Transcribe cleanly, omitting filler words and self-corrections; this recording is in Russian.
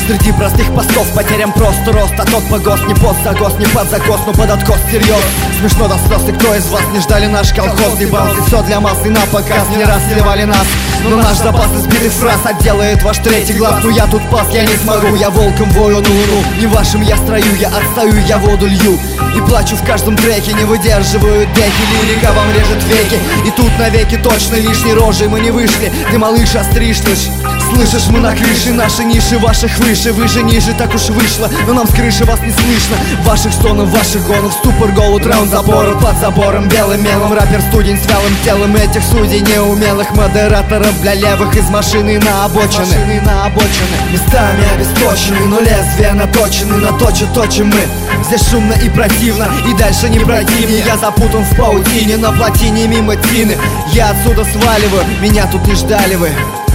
Среди простых постов потерям просто рост. А тот погост, не пост за гост, не под закос, но под откос серьез. Смешно до слез, и кто из вас не ждали наш колхоз? Ебался все для массы на показ, не раз сливали нас. Но наш запас избитых фраз отделает ваш третий глаз. Ну я тут пас, я не смогу, я волком вою на луну. Не в вашем я строю, я отстаю, я воду лью. И плачу в каждом треке, не выдерживаю деки. Лирика вам режет веки, и тут навеки точно лишней рожей мы не вышли. Ты, малыш, остришь лишь. Слышишь, мы на крыше, наши ниши ваших выше. Вы же ниже, так уж вышло, но нам с крыши вас не слышно. Ваших стонов, ваших гонов, ступор, голод, раунд забора. Под забором, белым мелом, рэпер студень с вялым телом. Этих судей неумелых модераторов для левых из машины на обочины. Местами обесточены, но лезвия наточены. Наточат точим мы. Здесь шумно и противно, и дальше не пройти. Я запутан в паутине, на плотине мимо тины. Я отсюда сваливаю, меня тут не ждали вы.